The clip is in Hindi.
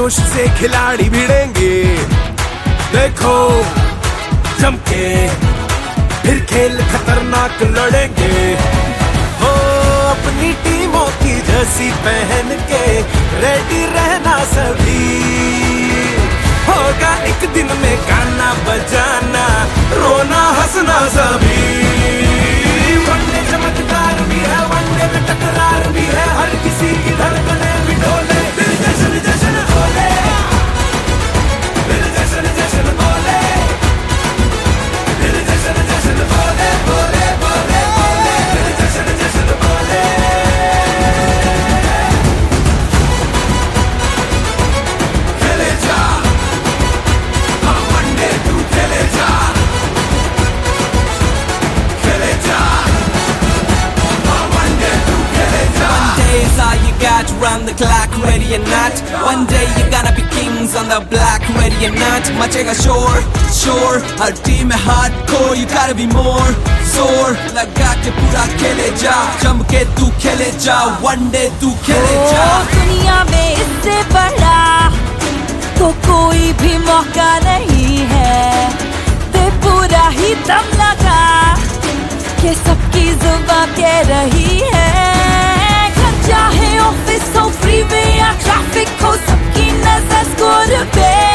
जोश से खिलाड़ी भिड़ेंगे, देखो जम के फिर खेल खतरनाक लड़ेंगे। हो अपनी टीमों की जर्सी पहन के रेडी रहना सभी, होगा एक दिन में गाना बजाना, रोना हंसना सभी। वनडे चमकदार भी है, वनडे में टकरार भी है, हर किसी की धड़कने भी डोले, दिल जश्न जश्न बोले, दिल जश्न जश्न बोले, दिल जश्न जश्न बोले, बोले बोले बोले, दिल जश्न जश्न बोले। खेले जा हाँ वनडे तू खेले जा, खेले जा हाँ वनडे तू खेले जा। One day is all you got, run the clock, ready or not. One day you're gonna be kings on the block, ready or not. मचेगा शोर शोर, हर टीम में hardcore, you gotta be more जोर लगा के पूरा खेले जा, जम के तू खेले जा, one day तू खेले जा। दुनिया में इससे बड़ा तो कोई भी मौका नहीं है, दे पूरा ही दम लगा कि सबकी जुबान कह रही है। घर चाहे ऑफिस हो, फ्रीवे या ट्रैफिक हो, सबकी नजर स्कोर पे।